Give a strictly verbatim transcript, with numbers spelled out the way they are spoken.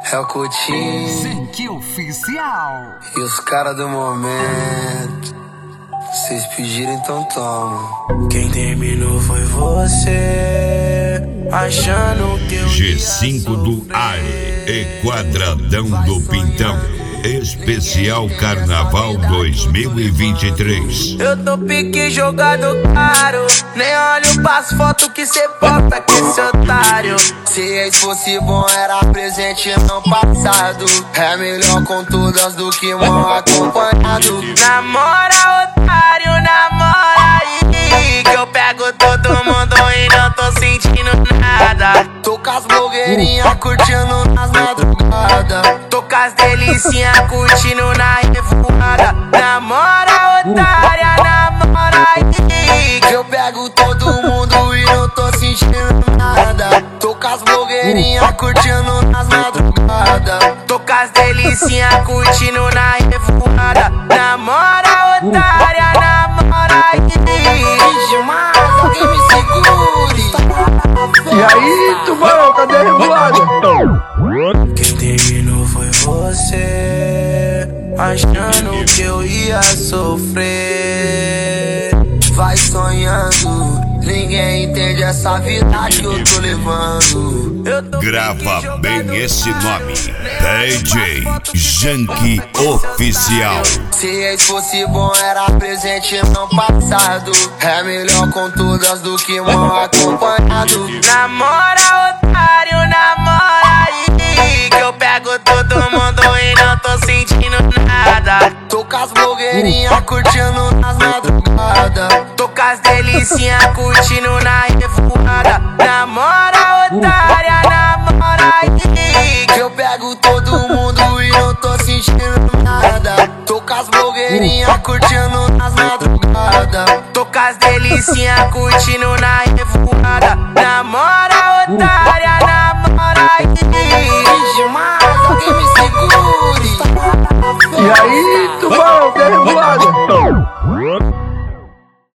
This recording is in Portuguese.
É o Coutinho, Zanky Oficial. E os caras do momento. Vocês pediram, então toma. Quem terminou foi você, achando que eu G cinco do Aire e Quadradão do Pintão. Especial Carnaval dois mil e vinte e três. Eu tô pique jogado caro, nem olho pras fotos que cê bota com esse otário. Se ex fosse bom era presente não passado. É melhor com todas do que mal acompanhado. Namora otário, namora aí, que eu pego todo mundo e não tô sentindo nada. Tô com as blogueirinhas curtindo nas madrugadas. Tô com as delicinhas curtindo na revoada. Namora otária, namora aí, que eu pego todo mundo e não tô sentindo nada. Tô com as blogueirinhas curtindo nas madrugadas. Tô com as delicinhas curtindo na revoada. Namora otária, namora aí. Demais, alguém me segure. E aí, tubarão, cadê a revoada? Quem terminou foi você, achando que eu ia sofrer. Vai sonhando, ninguém entende essa vida que eu tô levando. Eu tô Grava bem esse nome, D J Zanky Oficial. Se ex fosse bom era presente não passado. É melhor com todas do que mal acompanhado. Namora otário, namora aí, que eu pego todo mundo e não tô sentindo nada. Tô com as blogueirinhas curtindo nas madrugadas. Tô com as delicinhas curtindo na revoada. Namora otária, namora aí, que eu pego todo mundo e não tô sentindo nada. Tô com as blogueirinhas curtindo nas madrugadas. Tô com as delicinhas curtindo na revoada. Namora otária, namora aí.